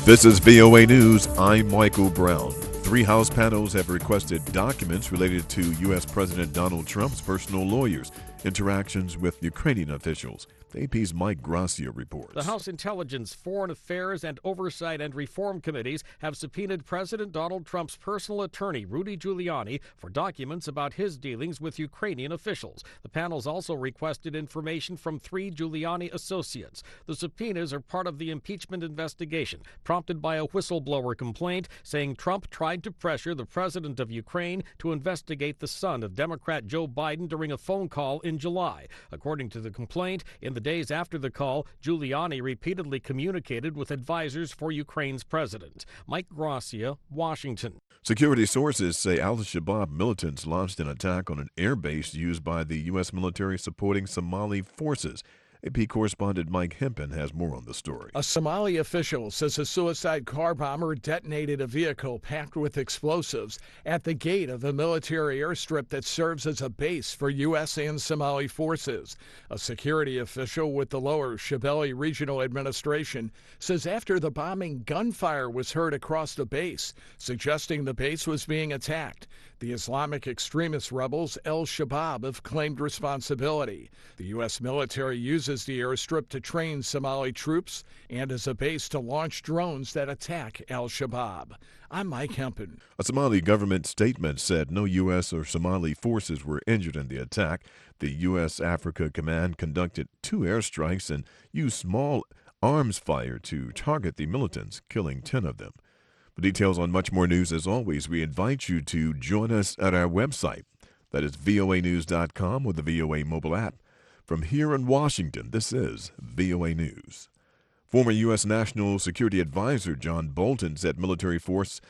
This is VOA News. I'm Michael Brown. Three House panels have requested documents related to U.S. President Donald Trump's personal lawyers' interactions with Ukrainian officials. The AP's Mike Gracia reports. The House Intelligence, Foreign Affairs, and Oversight and Reform Committees have subpoenaed President Donald Trump's personal attorney, Rudy Giuliani, for documents about his dealings with Ukrainian officials. The panels also requested information from three Giuliani associates. The subpoenas are part of the impeachment investigation, prompted by a whistleblower complaint saying Trump tried to pressure the president of Ukraine to investigate the son of Democrat Joe Biden during a phone call in July. According to the complaint, in the days after the call, Giuliani repeatedly communicated with advisors for Ukraine's president. Mike Gracia, Washington. Security sources say al-Shabaab militants launched an attack on an air base used by the U.S. military supporting Somali forces. AP correspondent Mike Hempen has more on the story. A Somali official says a suicide car bomber detonated a vehicle packed with explosives at the gate of a military airstrip that serves as a base for U.S. and Somali forces. A security official with the Lower Shabelle Regional Administration says after the bombing, gunfire was heard across the base, suggesting the base was being attacked. The Islamic extremist rebels, al-Shabaab, have claimed responsibility. The U.S. military uses the airstrip to train Somali troops and as a base to launch drones that attack al-Shabaab. I'm Mike Hempen. A Somali government statement said no U.S. or Somali forces were injured in the attack. The U.S. Africa Command conducted 2 airstrikes and used small arms fire to target the militants, killing 10 of them. For details on much more news, as always, we invite you to join us at our website. That is voanews.com or the VOA mobile app. From here in Washington, this is VOA News. Former U.S. National Security Advisor John Bolton said military forces,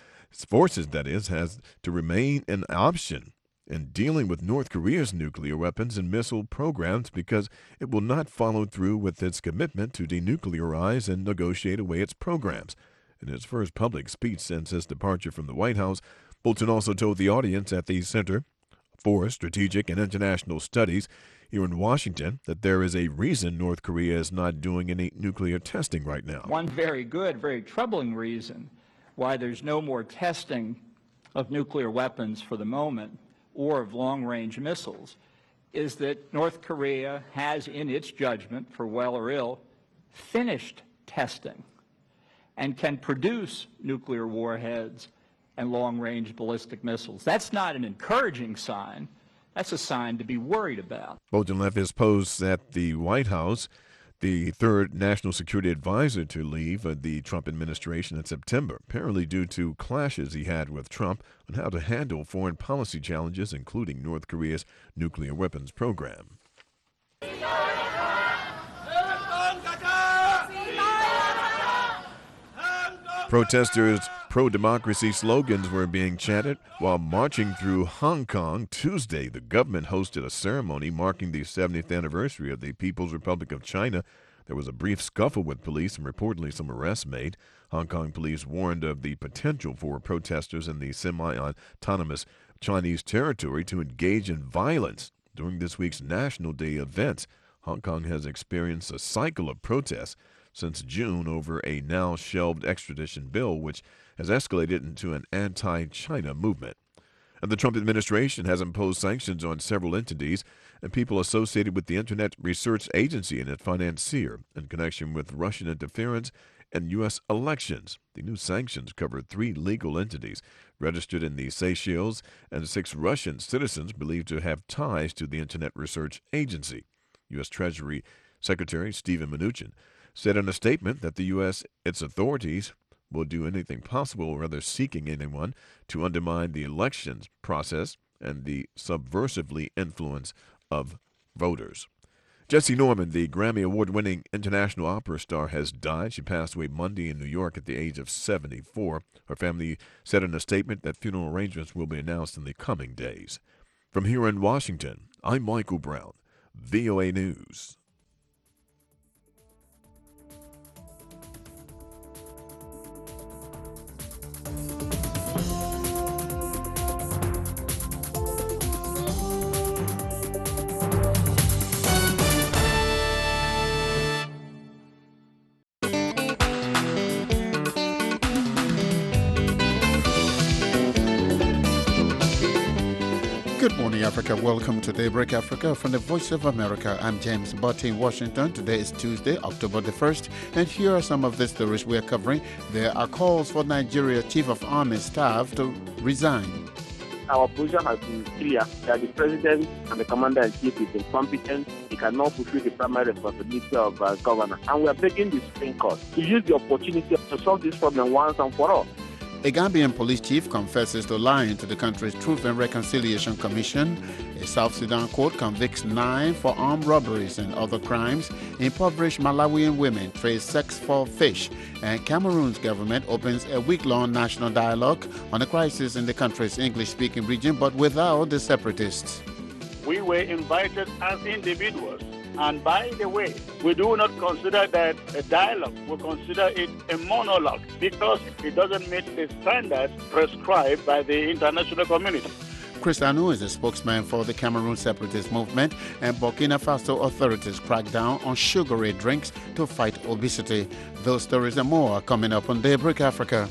has to remain an option in dealing with North Korea's nuclear weapons and missile programs because it will not follow through with its commitment to denuclearize and negotiate away its programs. In his first public speech since his departure from the White House, Bolton also told the audience at the Center for Strategic and International Studies here in Washington that there is a reason North Korea is not doing any nuclear testing right now. One very good, very troubling reason why there's no more testing of nuclear weapons for the moment or of long-range missiles is that North Korea has, in its judgment, for well or ill, finished testing and can produce nuclear warheads and long-range ballistic missiles. That's not an encouraging sign. That's a sign to be worried about. Bolton left his post at the White House, the third national security advisor to leave the Trump administration in September, apparently due to clashes he had with Trump on how to handle foreign policy challenges, including North Korea's nuclear weapons program. Protesters' pro-democracy slogans were being chanted while marching through Hong Kong. Tuesday, the government hosted a ceremony marking the 70th anniversary of the People's Republic of China. There was a brief scuffle with police and reportedly some arrests made. Hong Kong police warned of the potential for protesters in the semi-autonomous Chinese territory to engage in violence during this week's National Day events. Hong Kong has experienced a cycle of protests since June over a now-shelved extradition bill, which has escalated into an anti-China movement. And the Trump administration has imposed sanctions on several entities and people associated with the Internet Research Agency and its financier in connection with Russian interference in U.S. elections. The new sanctions cover 3 legal entities registered in the Seychelles and 6 Russian citizens believed to have ties to the Internet Research Agency. U.S. Treasury Secretary Steven Mnuchin said in a statement that the U.S., its authorities, will do anything possible, or rather seeking anyone, to undermine the elections process and the subversively influence of voters. Jessie Norman, the Grammy Award-winning international opera star, has died. She passed away Monday in New York at the age of 74. Her family said in a statement that funeral arrangements will be announced in the coming days. From here in Washington, I'm Michael Brown, VOA News. Good morning, Africa. Welcome to Daybreak Africa from the Voice of America. I'm James Butt in Washington. Today is Tuesday, October the 1st, and here are some of the stories we are covering. There are calls for Nigeria Chief of Army Staff to resign. Our position has been clear that the President and the Commander-in-Chief is incompetent. He cannot fulfill the primary responsibility of governor. And we are begging the Supreme Court to use the opportunity to solve this problem once and for all. A Gambian police chief confesses to lying to the country's Truth and Reconciliation Commission. A South Sudan court convicts 9 for armed robberies and other crimes. Impoverished Malawian women trade sex for fish. And Cameroon's government opens a week-long national dialogue on the crisis in the country's English-speaking region, but without the separatists. We were invited as individuals. And by the way, we do not consider that a dialogue. We consider it a monologue because it doesn't meet the standards prescribed by the international community. Chris Anu is a spokesman for the Cameroon separatist movement, and Burkina Faso authorities crack down on sugary drinks to fight obesity. Those stories and more are coming up on Daybreak Africa.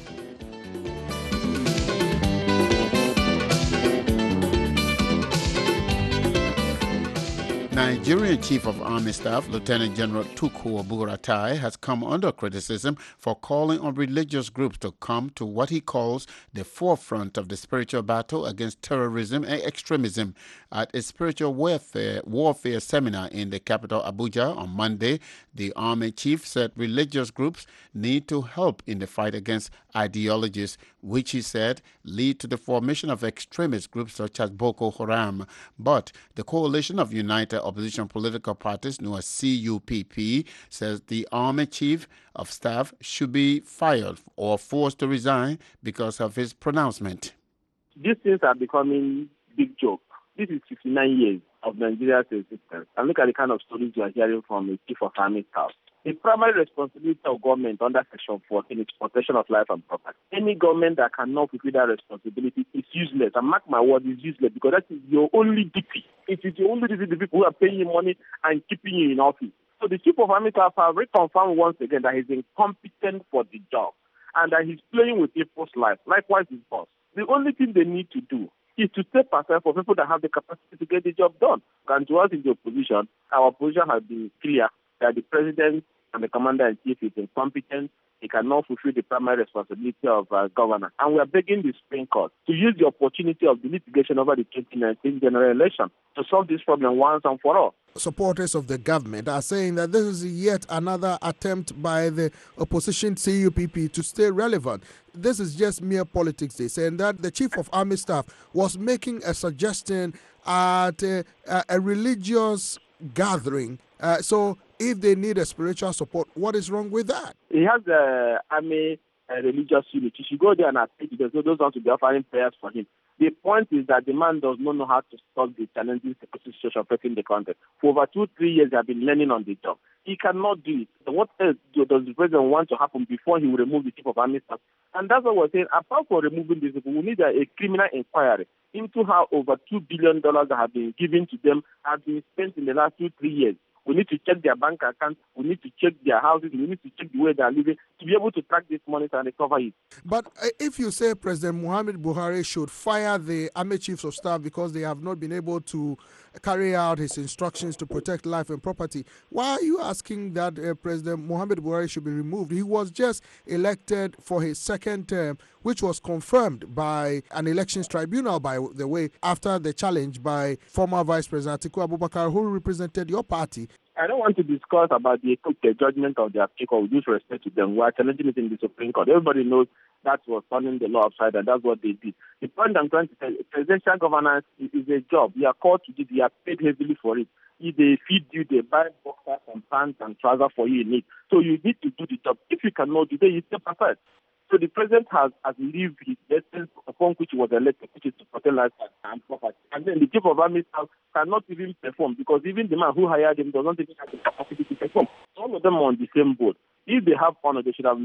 Nigerian Chief of Army Staff Lieutenant General Tukur Buratai has come under criticism for calling on religious groups to come to what he calls the forefront of the spiritual battle against terrorism and extremism. At a spiritual warfare seminar in the capital Abuja on Monday, the Army Chief said religious groups need to help in the fight against ideologies, which he said lead to the formation of extremist groups such as Boko Haram. But the Coalition of United Opposition Political Parties, known as CUPP, says the Army Chief of Staff should be fired or forced to resign because of his pronouncement. These things are becoming big joke. This is 59 years of Nigeria's existence. And look at the kind of stories you are hearing from the Chief of Army Staff. The primary responsibility of government under Section 14 is protection of life and property. Any government that cannot fulfill that responsibility is useless. And mark my word, is useless because that is your only duty. It is your only duty, the people who are paying you money and keeping you in office. So the Chief of Army Staff has reconfirmed once again that he's incompetent for the job and that he's playing with people's lives. Likewise, his boss. The only thing they need to do is to step aside for people that have the capacity to get the job done. And to us in the opposition, our position has been clear that the President and the Commander-in-Chief is incompetent. He cannot fulfill the primary responsibility of governor. And we are begging the Supreme Court to use the opportunity of the litigation over the 2019 general election to solve this problem once and for all. Supporters of the government are saying that this is yet another attempt by the opposition CUPP to stay relevant. This is just mere politics, they say, and that the Chief of Army Staff was making a suggestion at a religious gathering. So if they need a spiritual support, what is wrong with that? He has the army religious unit. He should go there and assist. There's those ones to be offering prayers for him. The point is that the man does not know how to solve the challenging situation facing the country. For over 2-3 years, they have been learning on the job. He cannot do it. So what else does the president want to happen before he will remove the Chief of Army Staff? And that's what we're saying. Apart from removing these people, we need a criminal inquiry into how over $2 billion that have been given to them have been spent in the last 2-3 years. We need to check their bank accounts. We need to check their houses. We need to check the way they are living to be able to track this money and recover it. But if you say President Muhammadu Buhari should fire the Army Chiefs of Staff because they have not been able to carry out his instructions to protect life and property, why are you asking that President Muhammadu Buhari should be removed? He was just elected for his second term, which was confirmed by an elections tribunal, by the way, after the challenge by former Vice President Atiku Abubakar, who represented your party. I don't want to discuss about the judgment of the Africa with due respect to them. We are challenging it in the Supreme Court. Everybody knows that was turning the law upside down. That's what they did. The point I'm trying to say, presidential governance is a job. You are called to do it. You are paid heavily for it. If they feed you, they buy boxers and pants and trousers for you in it. So you need to do the job. If you cannot do that, you step aside. So the president has lived his essence upon which he was elected, which is to protect life and property. And then the Chief of Army Staff cannot even perform because even the man who hired him does not even have the capacity to perform. All of them are on the same boat. If they have honor, they should have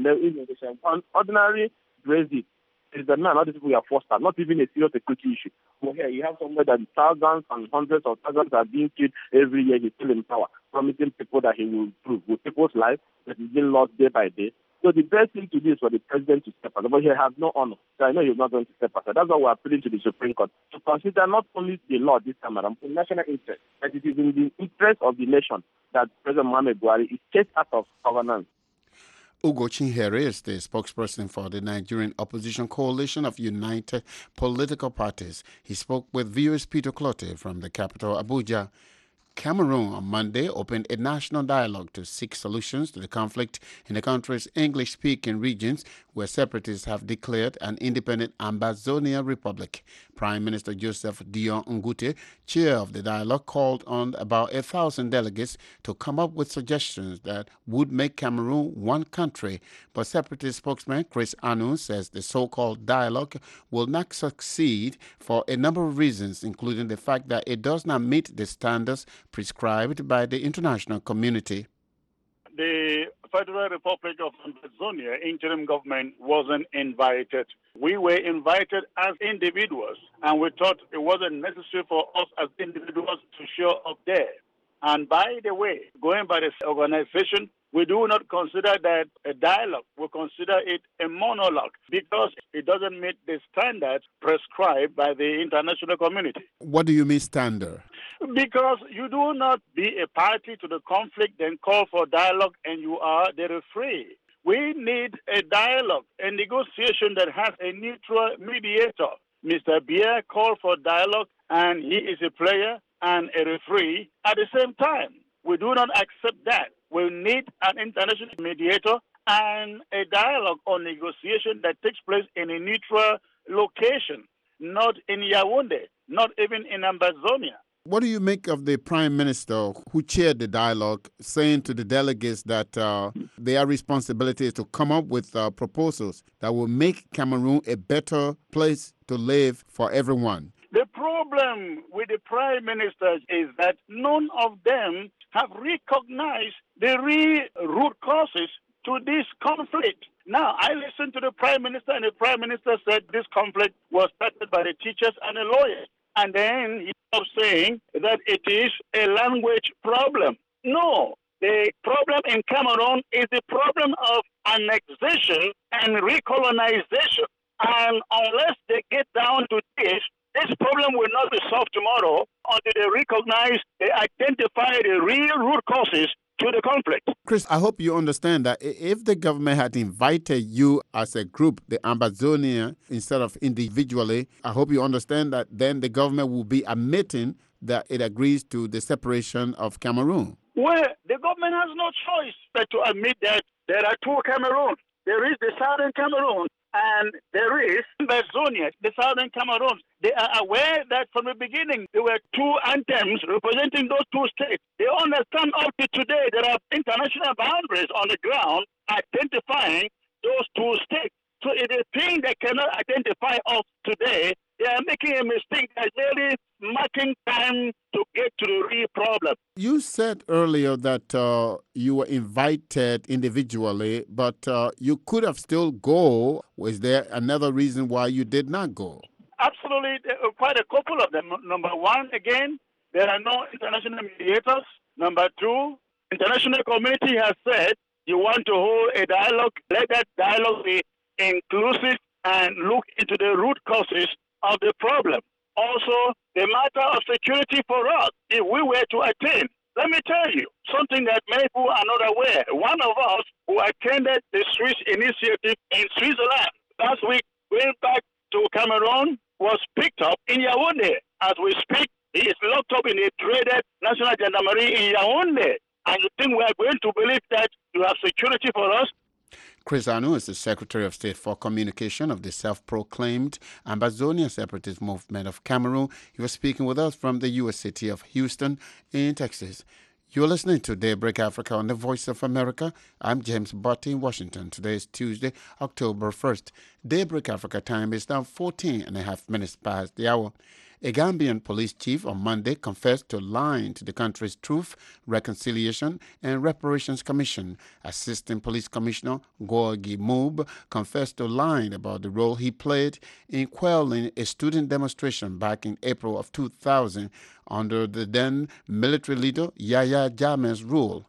ordinary Brexit. Is the man, other people who are forced out, not even a serious security issue. But here you have somewhere that thousands and hundreds of thousands are being killed every year. He's still in power, promising people that he will improve with people's lives that is being lost day by day. So the best thing to do is for the president to step aside, but he has no honor. So I know he's not going to step aside. That's why we're appealing to the Supreme Court to consider not only the law this time around, but national interest, that it is in the interest of the nation that President Muhammad Buhari is chased out of governance. Ugo Chinyere is the spokesperson for the Nigerian Opposition Coalition of United Political Parties. He spoke with viewers Peter Clotte from the capital, Abuja. Cameroon on Monday opened a national dialogue to seek solutions to the conflict in the country's English-speaking regions where separatists have declared an independent Ambazonia Republic. Prime Minister Joseph Dion Ngute, chair of the dialogue, called on about 1,000 delegates to come up with suggestions that would make Cameroon one country. But separatist spokesman Chris Anu says the so-called dialogue will not succeed for a number of reasons, including the fact that it does not meet the standards prescribed by the international community. The Federal Republic of Amazonia interim government wasn't invited. We were invited as individuals, and we thought it wasn't necessary for us as individuals to show up there. And by the way, going by this organization, we do not consider that a dialogue. We consider it a monologue because it doesn't meet the standards prescribed by the international community. What do you mean standard? Because you do not be a party to the conflict, then call for dialogue, and you are the referee. We need a dialogue, a negotiation that has a neutral mediator. Mr. Biya called for dialogue, and he is a player and a referee at the same time. We do not accept that. We need an international mediator and a dialogue or negotiation that takes place in a neutral location, not in Yaoundé, not even in Ambazonia. What do you make of the Prime Minister who chaired the dialogue saying to the delegates that their responsibility is to come up with proposals that will make Cameroon a better place to live for everyone? The problem with the Prime Minister is that none of them have recognized the real root causes to this conflict. Now, I listened to the Prime Minister, and the Prime Minister said this conflict was started by the teachers and the lawyers. And then he stopped saying that it is a language problem. No, the problem in Cameroon is the problem of annexation and recolonization. And unless they get down to this problem will not be solved tomorrow until they recognize, they identify the real root causes to the conflict. Chris, I hope you understand that if the government had invited you as a group, the Ambazonia, instead of individually, I hope you understand that then the government will be admitting that it agrees to the separation of Cameroon. Well, the government has no choice but to admit that there are two Cameroons. There is the southern Cameroon and there is Ambazonia, the southern Cameroon. They are aware that from the beginning there were two anthems representing those two states. They understand up to today there are international boundaries on the ground identifying those two states. So it is a thing they cannot identify us today. They are making a mistake that's really marking time to get to the real problem. You said earlier that you were invited individually, but you could have still go. Was there another reason why you did not go? Absolutely, quite a couple of them. Number one, again, there are no international mediators. Number two, international community has said you want to hold a dialogue. Let that dialogue be inclusive and look into the root causes of the problem. Also, the matter of security for us, if we were to attend, let me tell you something that many people are not aware. One of us who attended the Swiss initiative in Switzerland last week, went back to Cameroon, was picked up in Yaoundé. As we speak, he is locked up in a dreaded National Gendarmerie in Yaoundé. And you think we are going to believe that you have security for us? Chris Anu is the Secretary of State for Communication of the self-proclaimed Ambazonia Separatist Movement of Cameroon. He was speaking with us from the U.S. city of Houston in Texas. You're listening to Daybreak Africa on the Voice of America. I'm James Botti in Washington. Today is Tuesday, October 1st. Daybreak Africa time is now 14 and a half minutes past the hour. A Gambian police chief on Monday confessed to lying to the country's Truth, Reconciliation, and Reparations Commission. Assistant Police Commissioner Gorgie Moob confessed to lying about the role he played in quelling a student demonstration back in April of 2000 under the then military leader Yahya Jammeh's rule.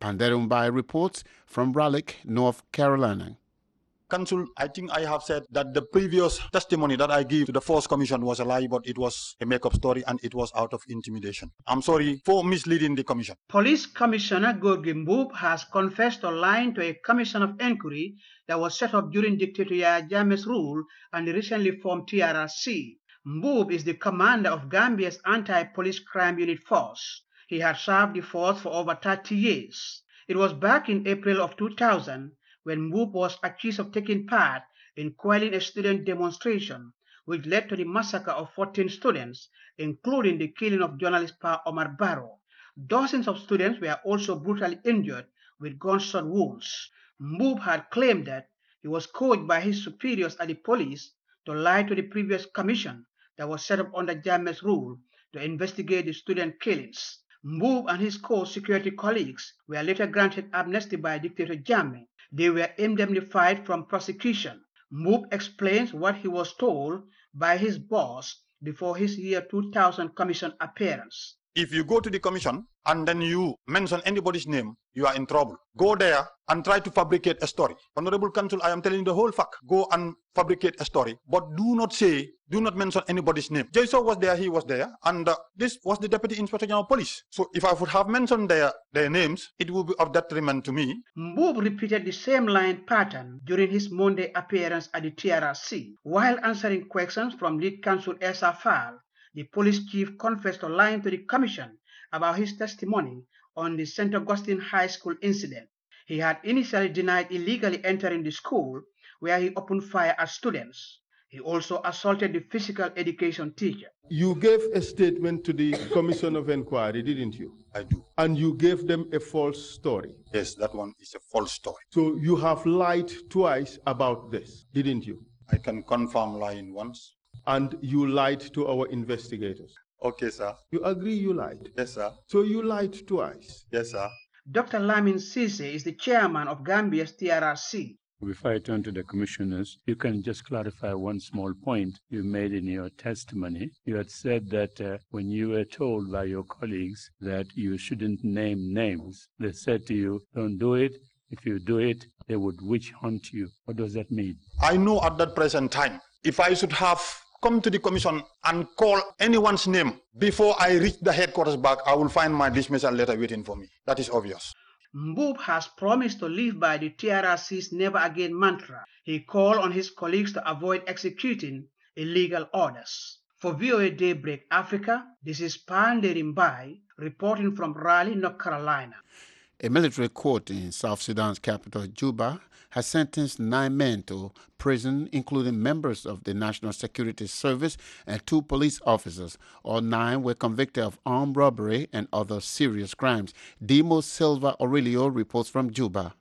Panderumbai reports from Raleigh, North Carolina. Council, I think I have said that the previous testimony that I gave to the Force Commission was a lie, but it was a make-up story and it was out of intimidation. I'm sorry for misleading the Commission. Police Commissioner Gorgi Mbub has confessed to lying to a commission of inquiry that was set up during Dictator Yahya Jammeh's rule and the recently formed TRRC. Mbub is the commander of Gambia's anti-police crime unit force. He had served the force for over 30 years. It was back in April of 2000 when Mbub was accused of taking part in quelling a student demonstration, which led to the massacre of 14 students, including the killing of journalist Pa Omar Barrow. Dozens of students were also brutally injured with gunshot wounds. Mbub had claimed that he was coached by his superiors at the police to lie to the previous commission that was set up under Jammeh's rule to investigate the student killings. Mbub and his co-security colleagues were later granted amnesty by dictator Jammeh. They were indemnified from prosecution. Mbub explains what he was told by his boss before his year 2000 commission appearance. If you go to the commission and then you mention anybody's name, you are in trouble. Go there and try to fabricate a story. Honorable Council, I am telling you the whole fact. Go and fabricate a story, but do not mention anybody's name. Jason was there, he was there, and this was the Deputy Inspector General of Police. So if I would have mentioned their names, it would be of detriment to me. Mbub repeated the same line pattern during his Monday appearance at the TRRC. While answering questions from lead counsel Esa Fall, the police chief confessed to lying to the commission about his testimony on the St. Augustine High School incident. He had initially denied illegally entering the school, where he opened fire at students. He also assaulted the physical education teacher. You gave a statement to the Commission of Inquiry, didn't you? I do. And you gave them a false story. Yes, that one is a false story. So you have lied twice about this, didn't you? I can confirm lying once. And you lied to our investigators. Okay, sir. You agree you lied? Yes, sir. So you lied twice? Yes, sir. Dr. Lamin Cisse is the chairman of Gambia's TRRC. Before I turn to the commissioners, you can just clarify one small point you made in your testimony. You had said that when you were told by your colleagues that you shouldn't name names, they said to you, don't do it. If you do it, they would witch hunt you. What does that mean? I know at that present time, if I should have come to the commission and call anyone's name before I reach the headquarters back, I will find my dismissal letter waiting for me. That is obvious. Mbub has promised to live by the TRRC's Never Again mantra. He called on his colleagues to avoid executing illegal orders. For VOA Daybreak Africa, this is Pandey Rimbai reporting from Raleigh, North Carolina. A military court in South Sudan's capital, Juba, has sentenced 9 men to prison, including members of the National Security Service and 2 police officers. All 9 were convicted of armed robbery and other serious crimes. Demos Silva Aurelio reports from Juba.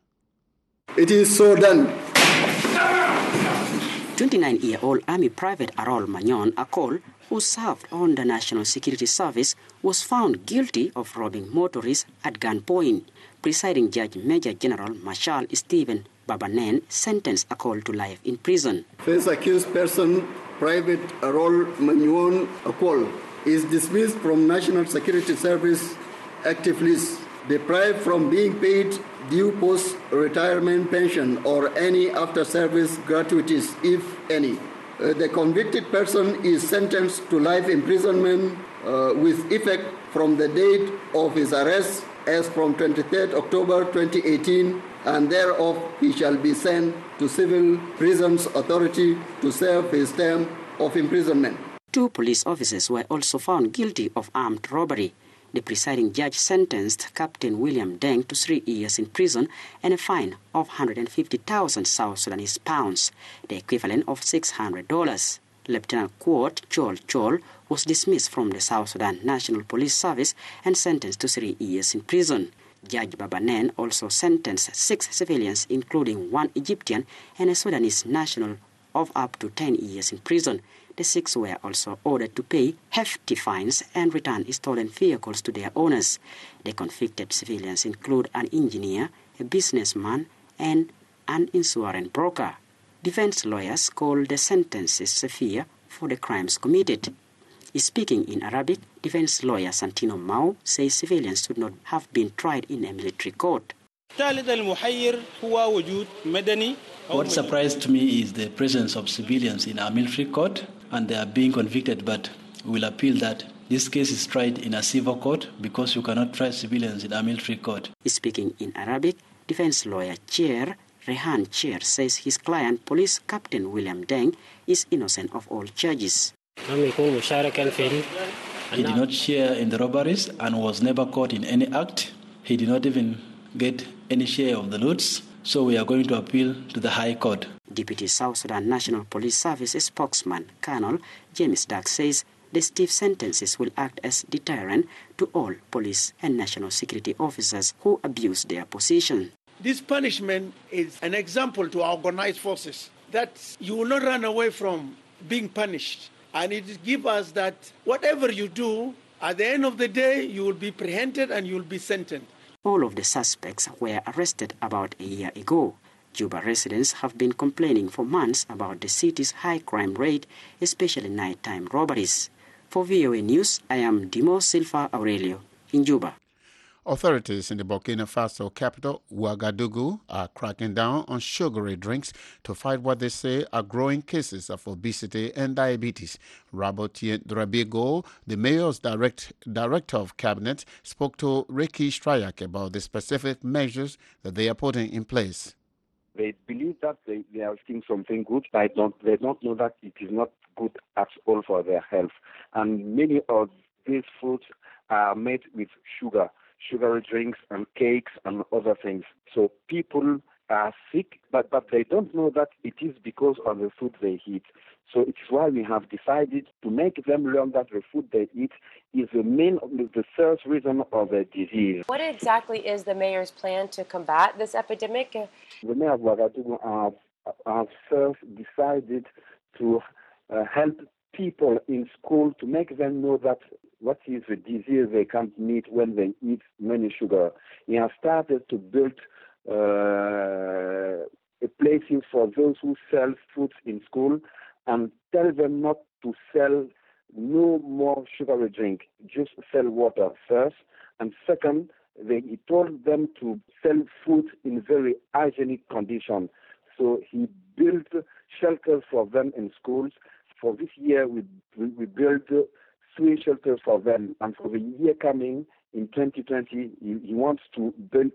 It is so done. 29-year-old Army Private Arol Magnon Akol, who served on the National Security Service, was found guilty of robbing motorists at gunpoint. Presiding Judge Major General Marshal Stephen Babanen sentenced Akol to life in prison. First accused person, Private Arol Magnon Akol, is dismissed from National Security Service active list, deprived from being paid due post-retirement pension or any after-service gratuities, if any. The convicted person is sentenced to life imprisonment with effect from the date of his arrest as from 23rd October 2018, and thereof he shall be sent to Civil Prisons Authority to serve his term of imprisonment. 2 police officers were also found guilty of armed robbery. The presiding judge sentenced Captain William Deng to 3 years in prison and a fine of 150,000 South Sudanese pounds, the equivalent of $600. Lieutenant Quote Chol Chol was dismissed from the South Sudan National Police Service and sentenced to 3 years in prison. Judge Babanen also sentenced 6 civilians, including 1 Egyptian and a Sudanese national, of up to 10 years in prison. The 6 were also ordered to pay hefty fines and return stolen vehicles to their owners. The convicted civilians include an engineer, a businessman, and an insurance broker. Defense lawyers called the sentences severe for the crimes committed. Speaking in Arabic, defense lawyer Santino Mao says civilians should not have been tried in a military court. What surprised me is the presence of civilians in our military court, and they are being convicted, but we will appeal that this case is tried in a civil court because you cannot try civilians in a military court. Speaking in Arabic, defense lawyer Chair Rehan Chair says his client, Police Captain William Deng, is innocent of all charges. He did not share in the robberies and was never caught in any act. He did not even get any share of the loots, so we are going to appeal to the High Court. Deputy South Sudan National Police Service spokesman Colonel James Dark says the stiff sentences will act as deterrent to all police and national security officers who abuse their position. This punishment is an example to our organized forces that you will not run away from being punished. And it gives us that whatever you do, at the end of the day, you will be apprehended and you will be sentenced. All of the suspects were arrested about a year ago. Juba residents have been complaining for months about the city's high crime rate, especially nighttime robberies. For VOA News, I am Dimo Silva Aurelio in Juba. Authorities in the Burkina Faso capital, Ouagadougou, are cracking down on sugary drinks to fight what they say are growing cases of obesity and diabetes. Rabotien Drabigo, the mayor's director of cabinet, spoke to Ricky Strayak about the specific measures that they are putting in place. They believe that they are eating something good, but they don't know that it is not good at all for their health. And many of these foods are made with sugary drinks and cakes and other things. So people are sick, but they don't know that it is because of the food they eat. So it's why we have decided to make them learn that the food they eat is the first reason of the disease. What exactly is the mayor's plan to combat this epidemic? The mayor of Ouagadougou have first decided to help people in school to make them know that what is the disease they can't meet when they eat many sugar. He has started to build places for those who sell food in school and tell them not to sell no more sugary drink, just sell water first. And second, he told them to sell food in very hygienic condition. So he built shelters for them in schools. For this year, we built 3 shelters for them. And for the year coming, in 2020, he wants to build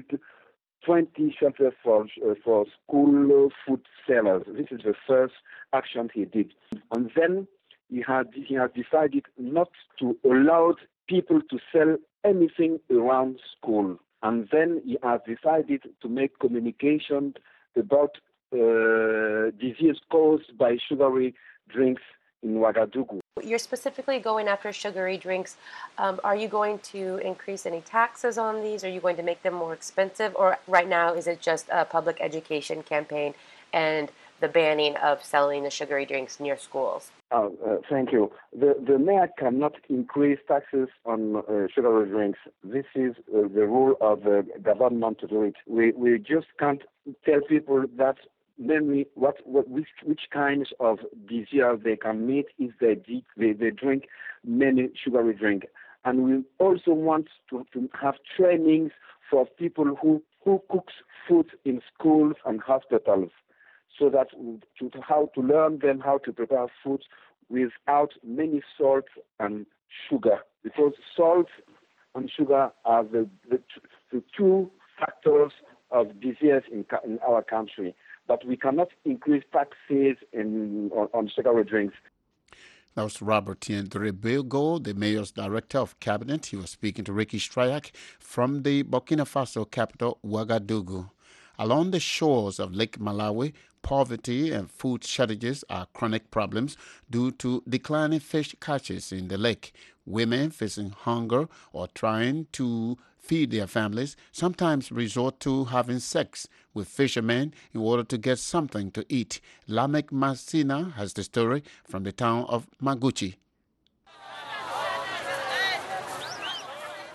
20 shelters for school food sellers. This is the first action he did. And then he has decided not to allow people to sell anything around school. And then he has decided to make communication about disease caused by sugary drinks in Ouagadougou. You're specifically going after sugary drinks. Are you going to increase any taxes on these? Are you going to make them more expensive? Or right now, is it just a public education campaign and the banning of selling the sugary drinks near schools? Thank you. The mayor cannot increase taxes on sugary drinks. This is the rule of the government to do it. We just can't tell people that mainly which kinds of disease they can meet if they drink many sugary drinks. And we also want to have trainings for people who cooks food in schools and hospitals, so that how to learn them how to prepare food without many salt and sugar, because salt and sugar are the two factors of disease in our country. But we cannot increase taxes on sugary drinks. That was Rabotien Drabigo, the mayor's director of cabinet. He was speaking to Ricky Strayak from the Burkina Faso capital, Ouagadougou. Along the shores of Lake Malawi, poverty and food shortages are chronic problems due to declining fish catches in the lake. Women facing hunger or trying to feed their families sometimes resort to having sex with fishermen in order to get something to eat. Lamek Masina has the story from the town of Maguchi.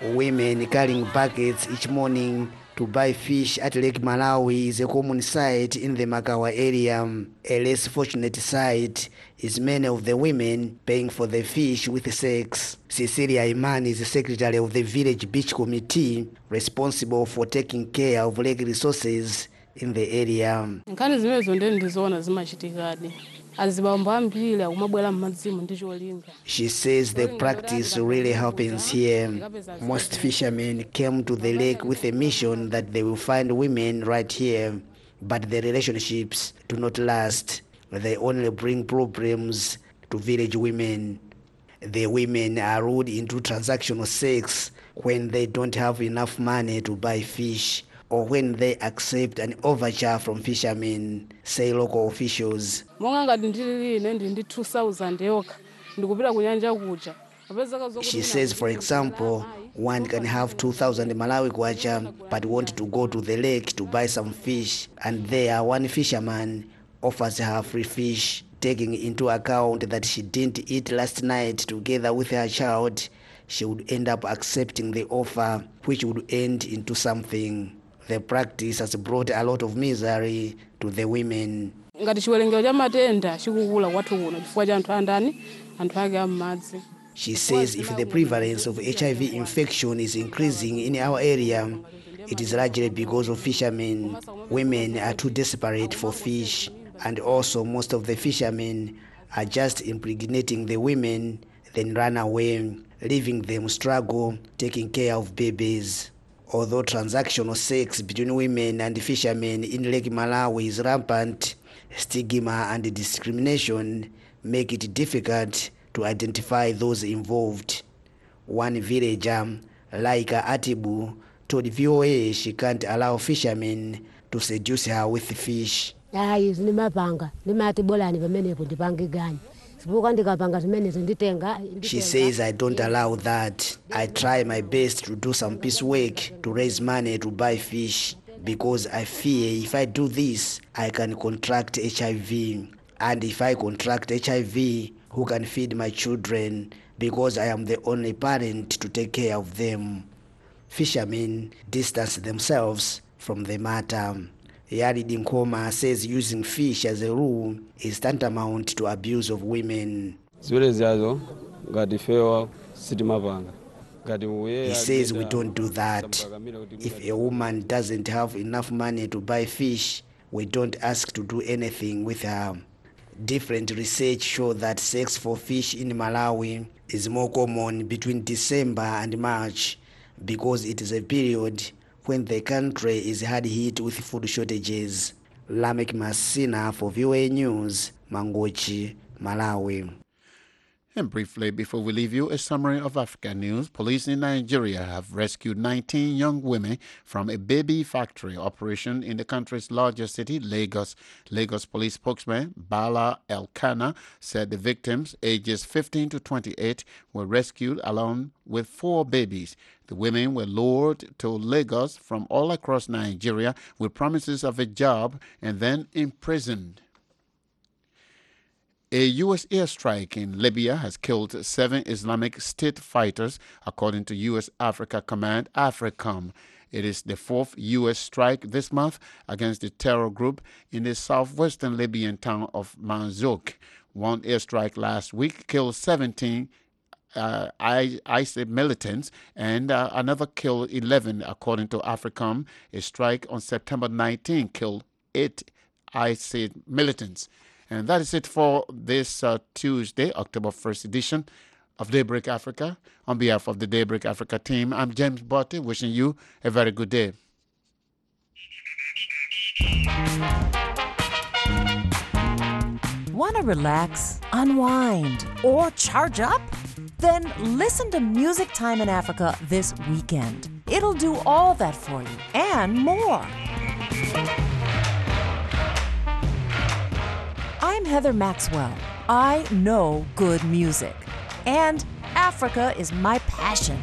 Women carrying buckets each morning to buy fish at Lake Malawi is a common sight in the Makawa area. A less fortunate sight is many of the women paying for the fish with sex. Cecilia Iman is the secretary of the village beach committee responsible for taking care of lake resources in the area. She says the practice really happens here. Most fishermen came to the lake with a mission that they will find women right here, but the relationships do not last. They only bring problems to village women. The women are lured into transactional sex when they don't have enough money to buy fish, or when they accept an overture from fishermen, say local officials. She says, for example, one can have 2,000 Malawi kwacha, but want to go to the lake to buy some fish, and there one fisherman offers her free fish, taking into account that she didn't eat last night together with her child. She would end up accepting the offer, which would end into something. The practice has brought a lot of misery to the women. She says if the prevalence of HIV infection is increasing in our area, it is largely because of fishermen. Women are too desperate for fish, and also most of the fishermen are just impregnating the women, then run away, leaving them struggle taking care of babies. Although transactional sex between women and fishermen in Lake Malawi is rampant, stigma and discrimination make it difficult to identify those involved. One villager, Laika Atibu, told VOA she can't allow fishermen to seduce her with fish. She says, I don't allow that. I try my best to do some piece work to raise money to buy fish, because I fear if I do this, I can contract HIV. And if I contract HIV, who can feed my children, because I am the only parent to take care of them. Fishermen distance themselves from the matter. Yari Dinkoma says using fish as a rule is tantamount to abuse of women. He says we don't do that. If a woman doesn't have enough money to buy fish, we don't ask to do anything with her. Different research show that sex for fish in Malawi is more common between December and March, because it is a period when the country is hard hit with food shortages. Lamek Masina for VOA News, Mangochi, Malawi. And briefly, before we leave you, a summary of African news. Police in Nigeria have rescued 19 young women from a baby factory operation in the country's largest city, Lagos. Lagos police spokesman Bala Elkanah said the victims, ages 15 to 28, were rescued along with 4 babies. The women were lured to Lagos from all across Nigeria with promises of a job and then imprisoned. A U.S. airstrike in Libya has killed 7 Islamic State fighters, according to U.S. Africa Command, AFRICOM. It is the 4th U.S. strike this month against the terror group in the southwestern Libyan town of Manzouk. One airstrike last week killed 17 ISIL militants, and another killed 11, according to AFRICOM. A strike on September 19 killed 8 ISIL militants. And that is it for this Tuesday, October 1st edition of Daybreak Africa. On behalf of the Daybreak Africa team, I'm James Botte, wishing you a very good day. Want to relax, unwind, or charge up? Then listen to Music Time in Africa this weekend. It'll do all that for you and more. I'm Heather Maxwell. I know good music, and Africa is my passion.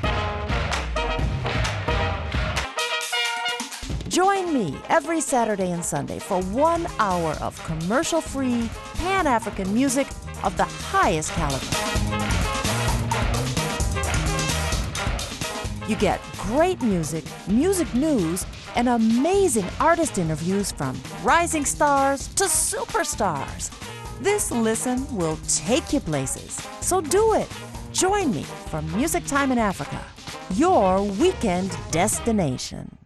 Join me every Saturday and Sunday for 1 hour of commercial-free, Pan-African music of the highest caliber. You get great music, music news, and amazing artist interviews from rising stars to superstars. This listen will take you places, so do it. Join me for Music Time in Africa, your weekend destination.